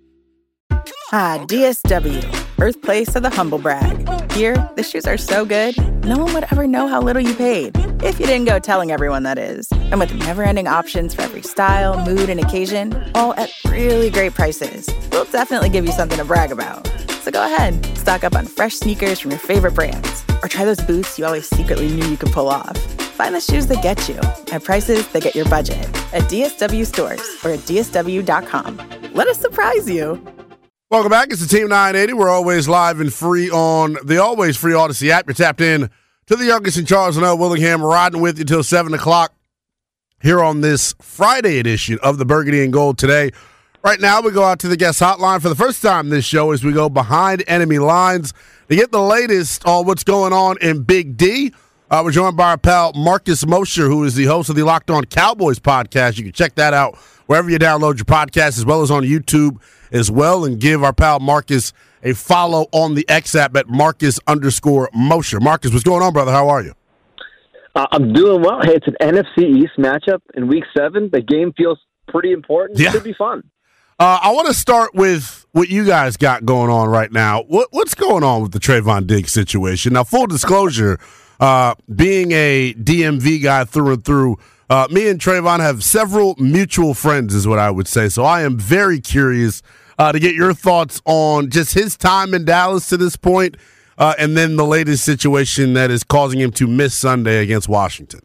Ah, D S W, birthplace of the humble brag. Here, the shoes are so good, no one would ever know how little you paid. If you didn't go telling everyone, that is. And with never-ending options for every style, mood, and occasion, all at really great prices, we'll definitely give you something to brag about. So go ahead, stock up on fresh sneakers from your favorite brands, or try those boots you always secretly knew you could pull off. Find the shoes that get you at prices that get your budget at D S W stores or at D S W dot com. Let us surprise you. Welcome back. It's the Team nine eighty. We're always live and free on the always free Odyssey app. You're tapped in to the youngest in Charles and L. Willingham. We're riding with you till seven o'clock here on this Friday edition of the Burgundy and Gold today. Right now, we go out to the guest hotline for the first time this show as we go behind enemy lines to get the latest on what's going on in Big D. Uh, we're joined by our pal Marcus Mosher, who is the host of the Locked On Cowboys podcast. You can check that out wherever you download your podcast, as well as on YouTube as well, and give our pal Marcus a follow on the X app at Marcus underscore Mosher. Marcus, what's going on, brother? How are you? Uh, I'm doing well. Hey, it's an N F C East matchup in Week seven. The game feels pretty important. Yeah. It should be fun. Uh, I want to start with what you guys got going on right now. What, what's going on with the Trayvon Diggs situation? Now, full disclosure, uh, being a D M V guy through and through, uh, me and Trayvon have several mutual friends, is what I would say. So I am very curious uh, to get your thoughts on just his time in Dallas to this point, uh, and then the latest situation that is causing him to miss Sunday against Washington.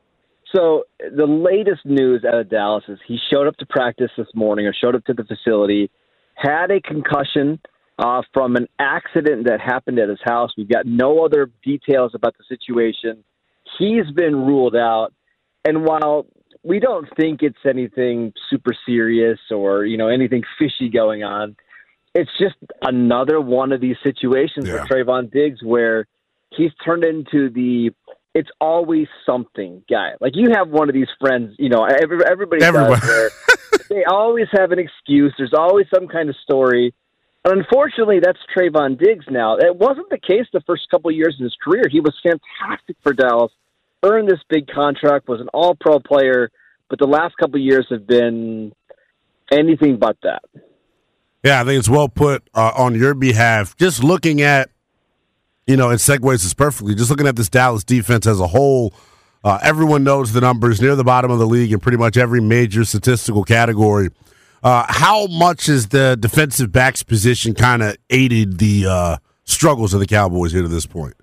So the latest news out of Dallas is he showed up to practice this morning, or showed up to the facility, had a concussion uh, from an accident that happened at his house. We've got no other details about the situation. He's been ruled out. And while we don't think it's anything super serious or, you know, anything fishy going on, it's just another one of these situations yeah. for Trayvon Diggs where he's turned into the it's always something guy. Like, you have one of these friends, you know, every, everybody Everyone. does, where they always have an excuse. There's always some kind of story. And unfortunately, that's Trayvon Diggs now. It wasn't the case the first couple of years in his career. He was fantastic for Dallas, earned this big contract, was an all-pro player, but the last couple of years have been anything but that. Yeah, I think it's well put uh, on your behalf. Just looking at, you know, it segues this perfectly. Just looking at this Dallas defense as a whole, uh, everyone knows the numbers, near the bottom of the league in pretty much every major statistical category. Uh, how much has the defensive backs position kind of aided the uh, struggles of the Cowboys here to this point?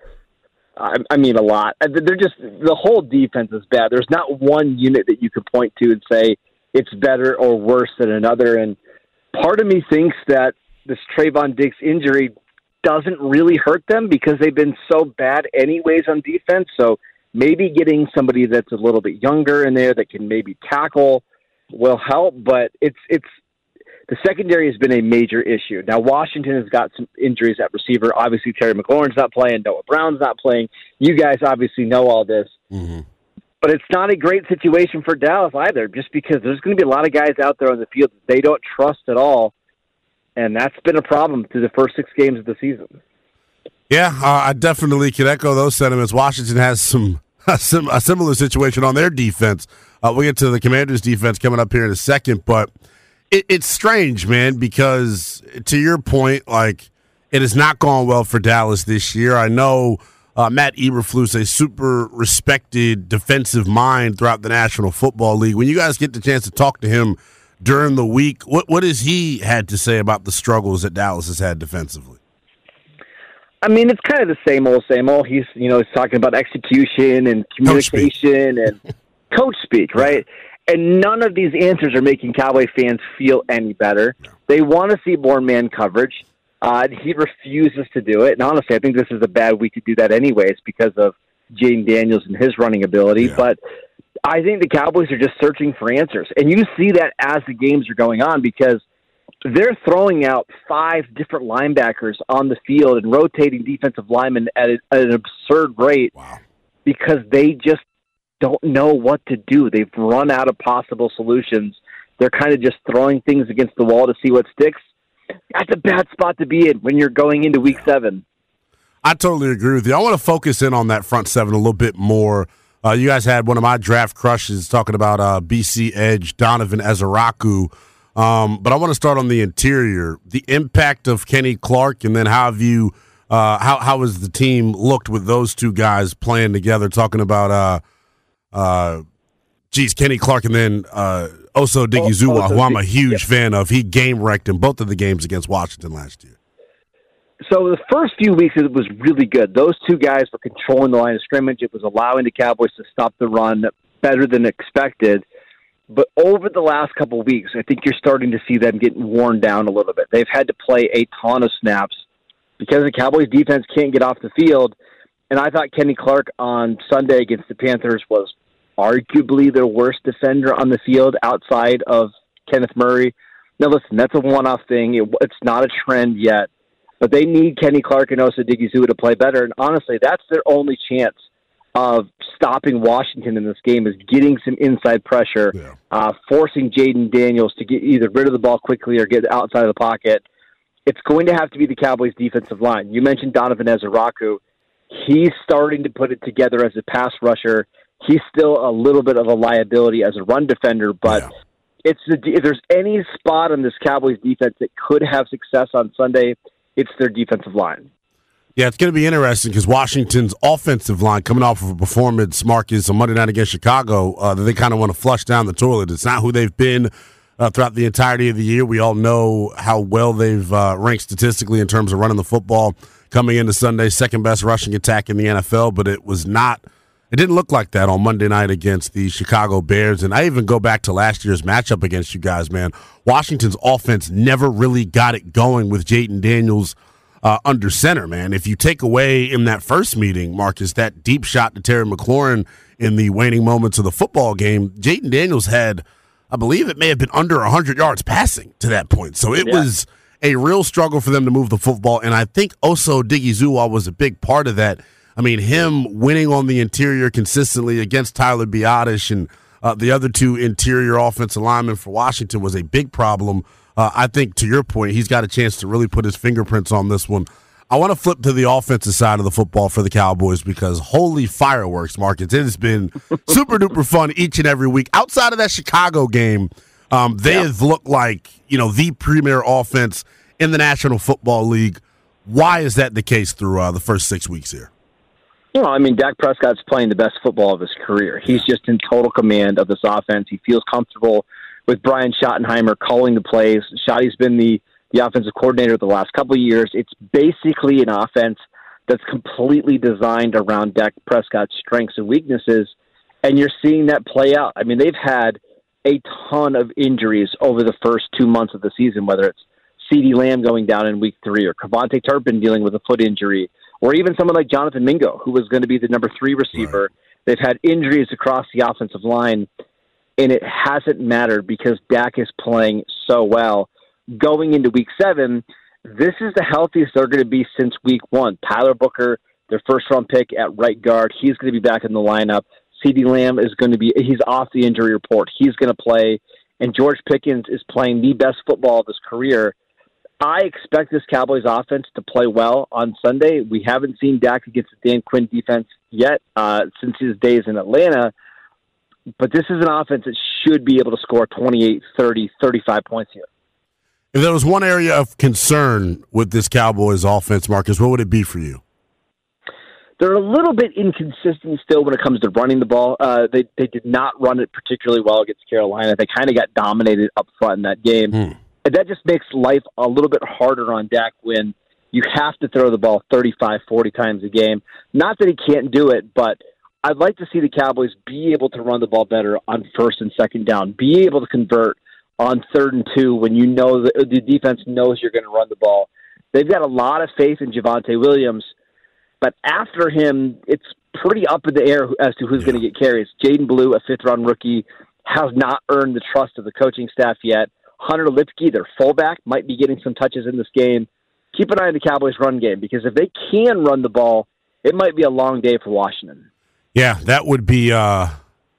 I, I mean, a lot. They're just the whole defense is bad. There's not one unit that you could point to and say it's better or worse than another. And part of me thinks that this Trayvon Diggs injury doesn't really hurt them because they've been so bad anyways on defense. So maybe getting somebody that's a little bit younger in there that can maybe tackle will help. But it's it's the secondary has been a major issue. Now, Washington has got some injuries at receiver. Obviously, Terry McLaurin's not playing. Noah Brown's not playing. You guys obviously know all this. Mm-hmm. But it's not a great situation for Dallas either, just because there's going to be a lot of guys out there on the field that they don't trust at all. And that's been a problem through the first six games of the season. Yeah, uh, I definitely can echo those sentiments. Washington has some a, sim- a similar situation on their defense. Uh, we'll get to the Commanders' defense coming up here in a second, but it, it's strange, man, because to your point, like, it has not gone well for Dallas this year. I know uh, Matt Eberflus, a super respected defensive mind throughout the National Football League. When you guys get the chance to talk to him during the week, what what has he had to say about the struggles that Dallas has had defensively? I mean, it's kind of the same old, same old. He's, you know, he's talking about execution and communication and coach speak, right? And none of these answers are making Cowboy fans feel any better. They want to see more man coverage. Uh, he refuses to do it. And honestly, I think this is a bad week to do that anyways because of Jaden Daniels and his running ability. Yeah. But I think the Cowboys are just searching for answers. And you see that as the games are going on because they're throwing out five different linebackers on the field and rotating defensive linemen at, a, at an absurd rate wow. because they just don't know what to do. They've run out of possible solutions. They're kind of just throwing things against the wall to see what sticks. That's a bad spot to be in when you're going into week seven. I totally agree with you. I want to focus in on that front seven a little bit more. Uh, you guys had one of my draft crushes talking about uh, B C edge Donovan Ezeraku. Um, but I want to start on the interior. The impact of Kenny Clark, and then how have you uh, how how has the team looked with those two guys playing together? Talking about uh, uh, geez, Kenny Clark, and then uh, Osa Odighizuwa, who I'm a huge yeah. fan of. He game wrecked in both of the games against Washington last year. So the first few weeks, it was really good. Those two guys were controlling the line of scrimmage. It was allowing the Cowboys to stop the run better than expected. But over the last couple of weeks, I think you're starting to see them getting worn down a little bit. They've had to play a ton of snaps because the Cowboys defense can't get off the field. And I thought Kenny Clark on Sunday against the Panthers was arguably their worst defender on the field outside of Kenneth Murray. Now, listen, that's a one-off thing. It, it's not a trend yet. But they need Kenny Clark and Osa Odighizuwa to play better. And honestly, that's their only chance of stopping Washington in this game, is getting some inside pressure, yeah. uh, forcing Jaden Daniels to get either rid of the ball quickly or get outside of the pocket. It's going to have to be the Cowboys' defensive line. You mentioned Donovan Ezeraku. He's starting to put it together as a pass rusher. He's still a little bit of a liability as a run defender, but yeah. it's the, if there's any spot on this Cowboys defense that could have success on Sunday, it's their defensive line. Yeah, it's going to be interesting because Washington's offensive line, coming off of a performance, Marcus, on Monday night against Chicago, uh, that they kind of want to flush down the toilet. It's not who they've been uh, throughout the entirety of the year. We all know how well they've uh, ranked statistically in terms of running the football coming into Sunday, second best rushing attack in the N F L, but it was not – it didn't look like that on Monday night against the Chicago Bears. And I even go back to last year's matchup against you guys, man. Washington's offense never really got it going with Jaden Daniels uh, under center, man. If you take away in that first meeting, Marcus, that deep shot to Terry McLaurin in the waning moments of the football game, Jaden Daniels had, I believe it may have been under one hundred yards passing to that point. So it yeah. was a real struggle for them to move the football. And I think Osa Odighizuwa was a big part of that. I mean, him winning on the interior consistently against Tyler Biadasz and uh, the other two interior offensive linemen for Washington was a big problem. Uh, I think, to your point, he's got a chance to really put his fingerprints on this one. I want to flip to the offensive side of the football for the Cowboys because holy fireworks, Marcus. It has been super-duper fun each and every week. Outside of that Chicago game, um, they yeah. have looked like, you know, the premier offense in the National Football League. Why is that the case through uh, the first six weeks here? Well, I mean, Dak Prescott's playing the best football of his career. He's just in total command of this offense. He feels comfortable with Brian Schottenheimer calling the plays. Schotty's been the, the offensive coordinator the last couple of years. It's basically an offense that's completely designed around Dak Prescott's strengths and weaknesses, and you're seeing that play out. I mean, they've had a ton of injuries over the first two months of the season, whether it's CeeDee Lamb going down in week three or Kevontae Turpin dealing with a foot injury, or even someone like Jonathan Mingo, who was going to be the number three receiver. Right. They've had injuries across the offensive line, and it hasn't mattered because Dak is playing so well. Going into week seven, this is the healthiest they're going to be since week one. Tyler Booker, their first-round pick at right guard, he's going to be back in the lineup. CeeDee Lamb is going to be – he's off the injury report. He's going to play. And George Pickens is playing the best football of his career. I expect this Cowboys offense to play well on Sunday. We haven't seen Dak against the Dan Quinn defense yet uh, since his days in Atlanta, but this is an offense that should be able to score twenty-eight, thirty, thirty-five points here. If there was one area of concern with this Cowboys offense, Marcus, what would it be for you? They're a little bit inconsistent still when it comes to running the ball. Uh, they they did not run it particularly well against Carolina. They kind of got dominated up front in that game. Hmm. And that just makes life a little bit harder on Dak when you have to throw the ball thirty-five, forty times a game. Not that he can't do it, but I'd like to see the Cowboys be able to run the ball better on first and second down, be able to convert on third and two when you know that the defense knows you're going to run the ball. They've got a lot of faith in Javonte Williams, but after him, it's pretty up in the air as to who's yeah. going to get carries. Jaden Blue, a fifth-round rookie, has not earned the trust of the coaching staff yet. Hunter Lipke, their fullback, might be getting some touches in this game. Keep an eye on the Cowboys' run game because if they can run the ball, it might be a long day for Washington. Yeah, that would be uh,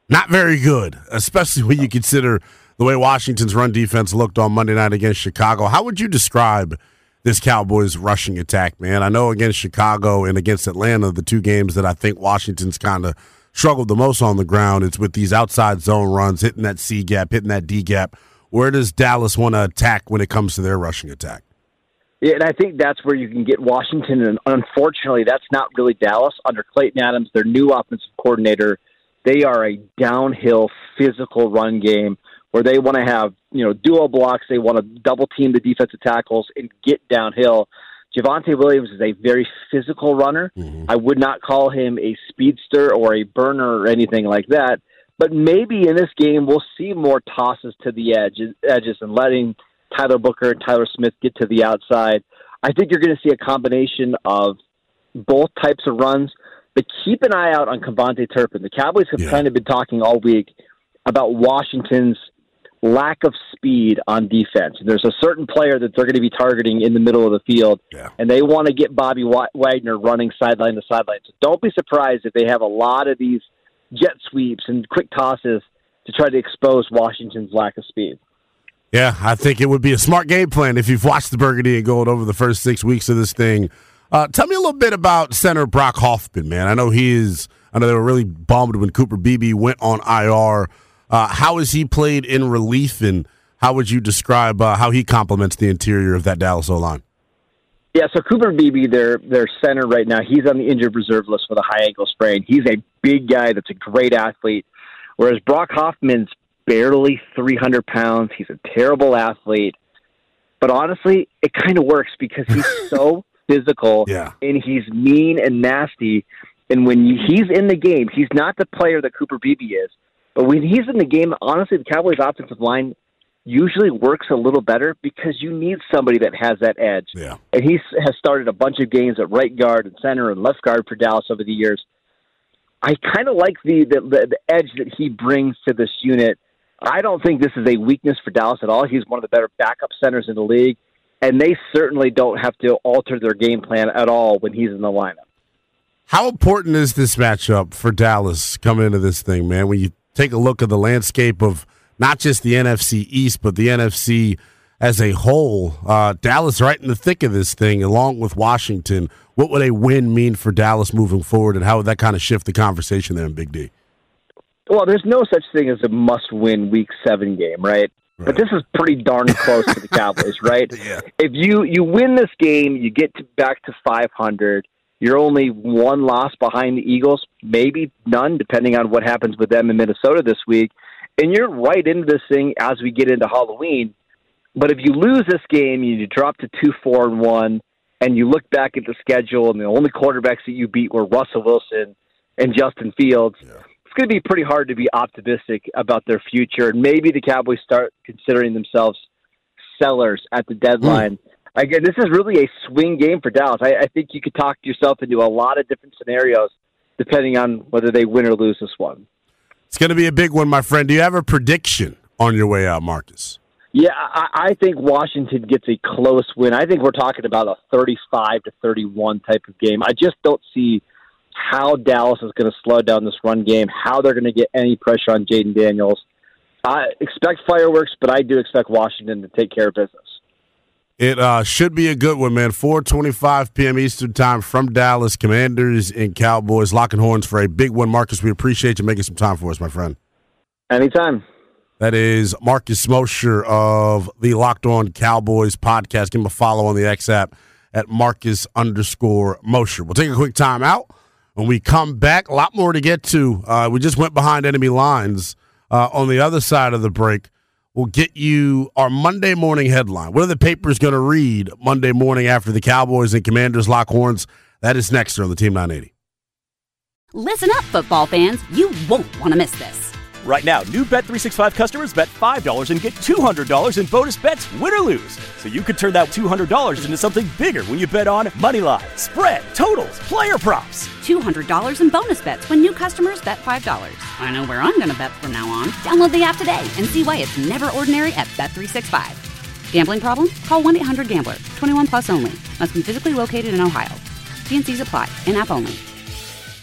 not very good, especially when you consider the way Washington's run defense looked on Monday night against Chicago. How would you describe this Cowboys rushing attack, man? I know against Chicago and against Atlanta, the two games that I think Washington's kind of struggled the most on the ground, it's with these outside zone runs, hitting that C gap, hitting that D gap. Where does Dallas want to attack when it comes to their rushing attack? Yeah, and I think that's where you can get Washington, and unfortunately, that's not really Dallas. Under Clayton Adams, their new offensive coordinator, they are a downhill physical run game where they want to have, you know, dual blocks. They want to double team the defensive tackles and get downhill. Javonte Williams is a very physical runner. Mm-hmm. I would not call him a speedster or a burner or anything like that. But maybe in this game we'll see more tosses to the edges, edges and letting Tyler Booker and Tyler Smith get to the outside. I think you're going to see a combination of both types of runs. But keep an eye out on Kevontae Turpin. The Cowboys have yeah. kind of been talking all week about Washington's lack of speed on defense. There's a certain player that they're going to be targeting in the middle of the field, yeah. and they want to get Bobby Wagner running sideline to sideline. So don't be surprised if they have a lot of these jet sweeps and quick tosses to try to expose Washington's lack of speed. Yeah, I think it would be a smart game plan if you've watched the Burgundy and Gold over the first six weeks of this thing. Uh, tell me a little bit about center Brock Hoffman, man. I know he is. I know they were really bummed when Cooper Beebe went on I R. Uh, how has he played in relief, and how would you describe uh, how he complements the interior of that Dallas O-line? Yeah, so Cooper Beebe, their their center right now, he's on the injured reserve list with a high ankle sprain. He's a big guy that's a great athlete, whereas Brock Hoffman's barely three hundred pounds. He's a terrible athlete. But honestly, it kind of works because he's so physical yeah. and he's mean and nasty. And when he's in the game, he's not the player that Cooper Beebe is. But when he's in the game, honestly, the Cowboys' offensive line usually works a little better because you need somebody that has that edge. Yeah. And he has started a bunch of games at right guard and center and left guard for Dallas over the years. I kind of like the, the, the, the edge that he brings to this unit. I don't think this is a weakness for Dallas at all. He's one of the better backup centers in the league, and they certainly don't have to alter their game plan at all when he's in the lineup. How important is this matchup for Dallas coming into this thing, man? When you take a look at the landscape of not just the N F C East, but the N F C as a whole, uh, Dallas right in the thick of this thing, along with Washington. What would a win mean for Dallas moving forward, and how would that kind of shift the conversation there in Big D? Well, there's no such thing as a must-win Week seven game, right? right? But this is pretty darn close to the Cowboys, right? Yeah. If you, you win this game, you get to back to five hundred. You're only one loss behind the Eagles, maybe none, depending on what happens with them in Minnesota this week. And you're right into this thing as we get into Halloween. But if you lose this game, you drop to two, four, and one, and you look back at the schedule, and the only quarterbacks that you beat were Russell Wilson and Justin Fields. Yeah. It's going to be pretty hard to be optimistic about their future. And maybe the Cowboys start considering themselves sellers at the deadline. Mm. Again, this is really a swing game for Dallas. I, I think you could talk yourself into a lot of different scenarios depending on whether they win or lose this one. It's going to be a big one, my friend. Do you have a prediction on your way out, Marcus? Yeah, I, I think Washington gets a close win. I think we're talking about a thirty-five to thirty-one type of game. I just don't see how Dallas is going to slow down this run game, how they're going to get any pressure on Jaden Daniels. I expect fireworks, but I do expect Washington to take care of business. It uh, should be a good one, man. four twenty-five p.m. Eastern time from Dallas, Commanders and Cowboys locking horns for a big one. Marcus, we appreciate you making some time for us, my friend. Anytime. That is Marcus Mosher of the Locked On Cowboys podcast. Give him a follow on the X app at Marcus underscore Mosher. We'll take a quick time out. When we come back, a lot more to get to. Uh, we just went behind enemy lines. Uh, on the other side of the break, we'll get you our Monday morning headline. What are the papers going to read Monday morning after the Cowboys and Commanders lock horns? That is next on the Team nine eighty. Listen up, football fans. You won't want to miss this. Right now, new Bet three sixty-five customers bet five dollars and get two hundred dollars in bonus bets, win or lose. So you could turn that two hundred dollars into something bigger when you bet on moneyline, spread, totals, player props. two hundred dollars in bonus bets when new customers bet five dollars. I know where I'm going to bet from now on. Download the app today and see why it's never ordinary at Bet three sixty-five. Gambling problem? Call one eight hundred gambler. twenty-one plus only. Must be physically located in Ohio. T and C's apply. In-app only.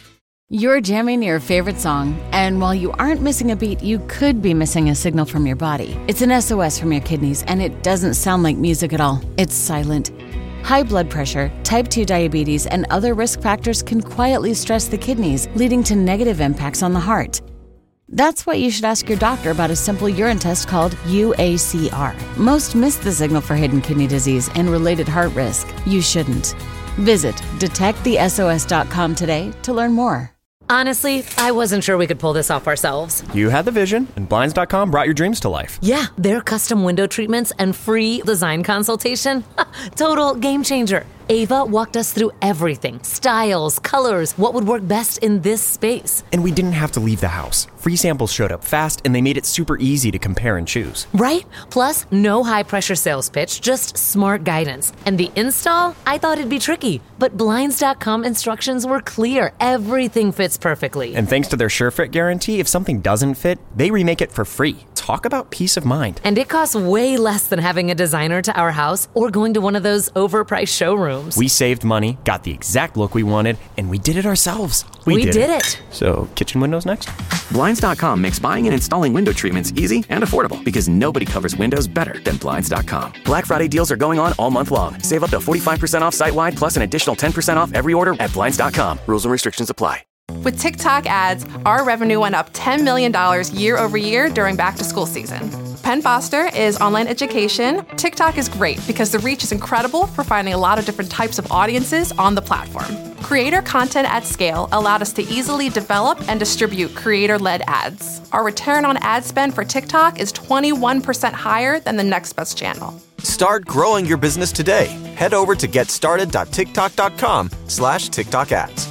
You're jamming your favorite song, and while you aren't missing a beat, you could be missing a signal from your body. It's an S O S from your kidneys, and it doesn't sound like music at all. It's silent. High blood pressure, type two diabetes, and other risk factors can quietly stress the kidneys, leading to negative impacts on the heart. That's why you should ask your doctor about a simple urine test called U A C R. Most miss the signal for hidden kidney disease and related heart risk. You shouldn't. Visit detect the S O S dot com today to learn more. Honestly, I wasn't sure we could pull this off ourselves. You had the vision, and Blinds dot com brought your dreams to life. Yeah, their custom window treatments and free design consultation. Total game changer. Ava walked us through everything. Styles, colors, what would work best in this space. And we didn't have to leave the house. Free samples showed up fast, and they made it super easy to compare and choose. Right? Plus, no high-pressure sales pitch, just smart guidance. And the install? I thought it'd be tricky, but Blinds dot com instructions were clear. Everything fits perfectly. And thanks to their SureFit guarantee, if something doesn't fit, they remake it for free. Talk about peace of mind. And it costs way less than having a designer to our house or going to one of those overpriced showrooms. We saved money, got the exact look we wanted, and we did it ourselves. We, we did, did it. it. So, kitchen windows next? Blinds dot com makes buying and installing window treatments easy and affordable because nobody covers windows better than Blinds dot com. Black Friday deals are going on all month long. Save up to forty-five percent off site-wide plus an additional ten percent off every order at Blinds dot com. Rules and restrictions apply. With TikTok ads, our revenue went up ten million dollars year over year during back-to-school season. Penn Foster is online education. TikTok is great because the reach is incredible for finding a lot of different types of audiences on the platform. Creator content at scale allowed us to easily develop and distribute creator-led ads. Our return on ad spend for TikTok is twenty-one percent higher than the next best channel. Start growing your business today. Head over to getstarted dot tiktok dot com slash TikTok ads.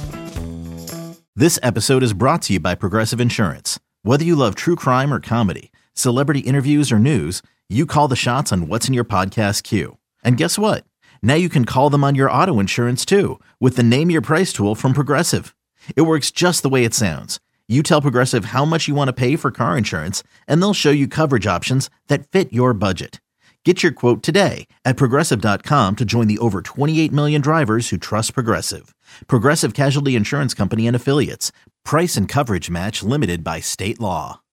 This episode is brought to you by Progressive Insurance. Whether you love true crime or comedy, celebrity interviews or news, you call the shots on what's in your podcast queue. And guess what? Now you can call them on your auto insurance too with the Name Your Price tool from Progressive. It works just the way it sounds. You tell Progressive how much you want to pay for car insurance, and they'll show you coverage options that fit your budget. Get your quote today at Progressive dot com to join the over twenty-eight million drivers who trust Progressive. Progressive Casualty Insurance Company and Affiliates. Price and coverage match limited by state law.